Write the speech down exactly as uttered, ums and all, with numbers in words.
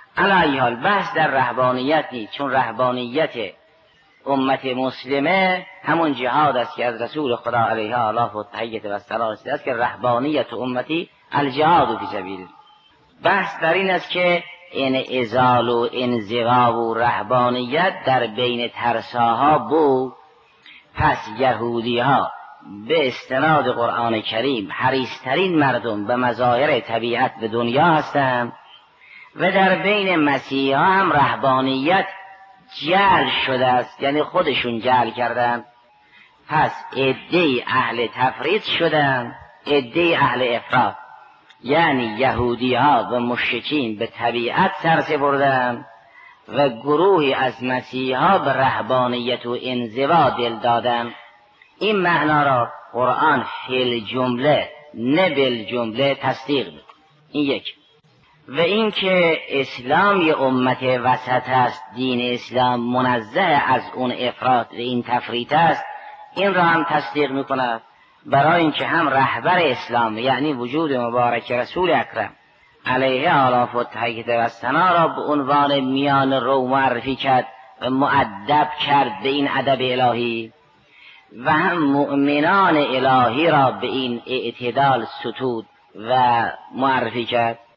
علی حال بحث در رهبانیت نیست، چون رهبانیت امت مسلمه همون جهاد است که از رسول خدا علیه آله و تحیت و سلام است که رهبانیت امتی الجهاد فی سبیل. بحث در این است که این ازال و انزوا و رهبانیت در بین ترساها بود. پس یهودی ها به استناد قرآن کریم حریصترین مردم به مظاهر طبیعت به دنیا هستند و در بین مسیحی ها هم رهبانیت جعل شده است، یعنی خودشون جعل کردند. پس عده اهل تفرید شدند، عده اهل افراط، یعنی یهودی ها و مشرکین به طبیعت سر سپردند و گروهی از مسیحی ها به رهبانیت و انزوا دل دادند. این معنا را قرآن فی الجمله نه بالجمله تصدیق می‌کند. این یک. و اینکه اسلام یه امت وسط است، دین اسلام منزه از اون افراط و این تفریط است، این را هم تصدیق می‌کند، برای اینکه هم رهبر اسلام یعنی وجود مبارک رسول اکرم علیه آلاف و تحیید و ثنا را به عنوان میان رو معرفی کرد و مؤدب کرد به این ادب الهی، و هم مؤمنان الهی را به این اعتدال ستود و معرفی کرد.